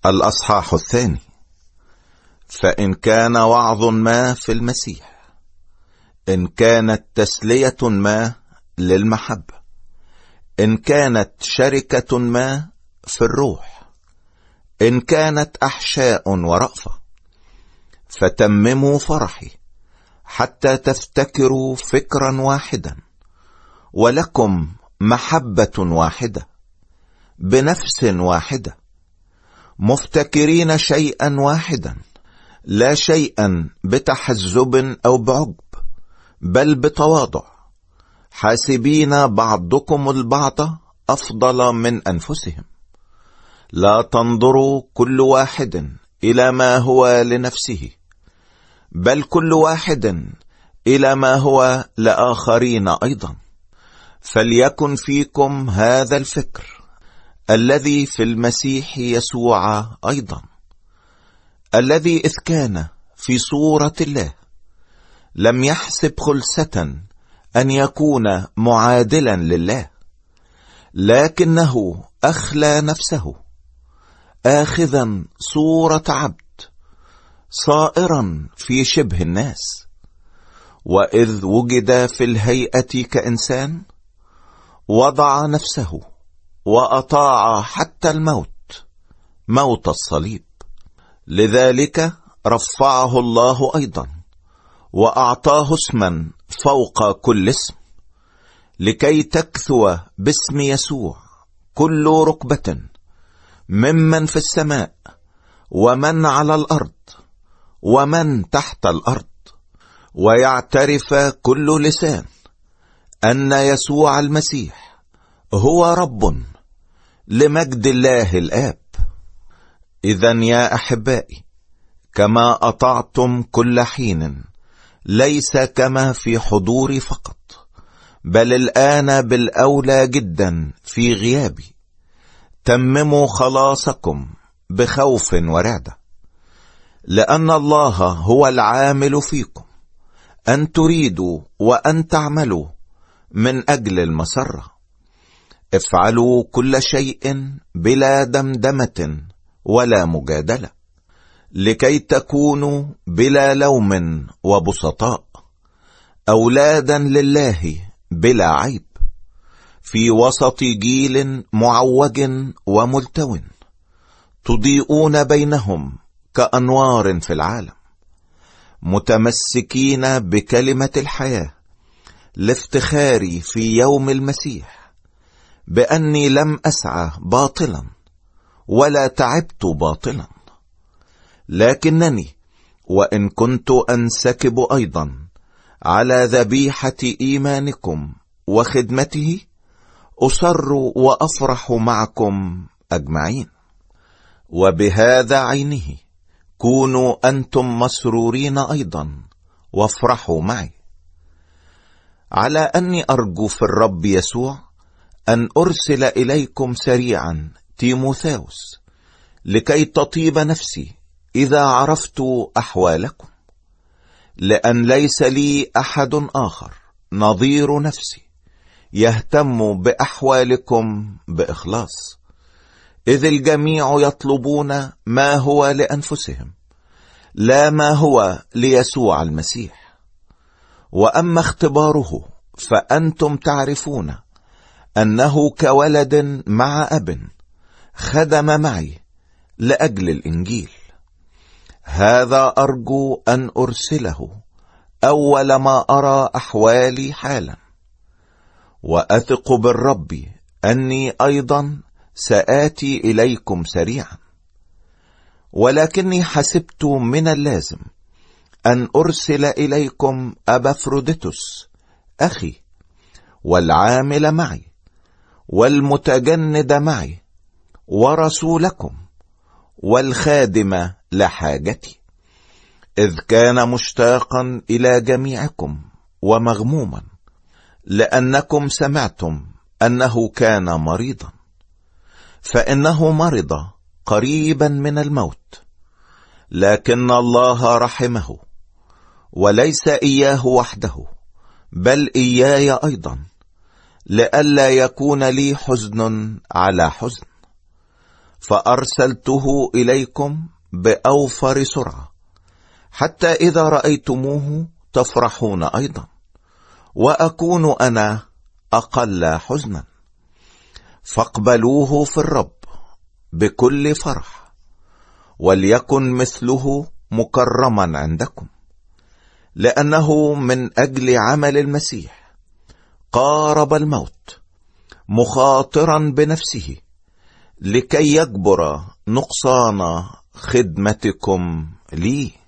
الأصحاح 2. فإن كان وعظ ما في المسيح، إن كانت تسلية ما للمحبة، إن كانت شركة ما في الروح، إن كانت أحشاء ورأفة، فتمموا فرحي حتى تفتكروا فكرا واحدا، ولكم محبة واحدة، بنفس واحدة، مفتكرين شيئا واحدا، لا شيئا بتحزب أو بعجب، بل بتواضع، حاسبين بعضكم البعض أفضل من أنفسهم. لا تنظروا كل واحد إلى ما هو لنفسه، بل كل واحد إلى ما هو لآخرين أيضا. فليكن فيكم هذا الفكر الذي في المسيح يسوع أيضا، الذي إذ كان في صورة الله لم يحسب خلسة أن يكون معادلا لله، لكنه أخلى نفسه، آخذا صورة عبد، صائرا في شبه الناس، وإذ وجد في الهيئة كإنسان وضع نفسه وأطاع حتى الموت، موت الصليب. لذلك رفعه الله أيضا وأعطاه اسما فوق كل اسم، لكي تكثو باسم يسوع كل ركبة، ممن في السماء ومن على الأرض ومن تحت الأرض، ويعترف كل لسان أن يسوع المسيح هو رب، لمجد الله الآب. إذن يا أحبائي، كما أطعتم كل حين، ليس كما في حضوري فقط، بل الآن بالأولى جدا في غيابي، تمموا خلاصكم بخوف ورعدة، لأن الله هو العامل فيكم أن تريدوا وأن تعملوا من أجل المسرة. افعلوا كل شيء بلا دمدمة ولا مجادلة، لكي تكونوا بلا لوم وبسطاء، أولادا لله بلا عيب، في وسط جيل معوج وملتو، تضيئون بينهم كأنوار في العالم، متمسكين بكلمة الحياة، لافتخاري في يوم المسيح بأني لم أسعى باطلا ولا تعبت باطلا، لكنني وإن كنت أنسكب أيضا على ذبيحة إيمانكم وخدمته، أصر وأفرح معكم أجمعين. وبهذا عينه كونوا أنتم مسرورين أيضا وافرحوا معي، على أني أرجو في الرب يسوع أن أرسل إليكم سريعا تيموثاوس، لكي تطيب نفسي إذا عرفت أحوالكم، لأن ليس لي أحد آخر نظير نفسي يهتم بأحوالكم بإخلاص، إذ الجميع يطلبون ما هو لأنفسهم، لا ما هو ليسوع المسيح. وأما اختباره فأنتم تعرفون أنه كولد مع أب خدم معي لأجل الإنجيل. هذا أرجو أن أرسله أول ما أرى أحوالي حالا، وأثق بالرب أني أيضا سآتي إليكم سريعا. ولكني حسبت من اللازم أن أرسل إليكم أبافروديتوس أخي، والعامل معي والمتجند معي، ورسولكم والخادم لحاجتي، إذ كان مشتاقا إلى جميعكم ومغموما، لأنكم سمعتم أنه كان مريضا، فإنه مرض قريبا من الموت، لكن الله رحمه، وليس إياه وحده بل إياي أيضا، لئلا يكون لي حزن على حزن. فأرسلته إليكم بأوفر سرعة، حتى إذا رأيتموه تفرحون أيضا، وأكون أنا أقل حزنا. فاقبلوه في الرب بكل فرح، وليكن مثله مكرما عندكم، لأنه من أجل عمل المسيح قارب الموت، مخاطرا بنفسه لكي يجبر نقصان خدمتكم لي.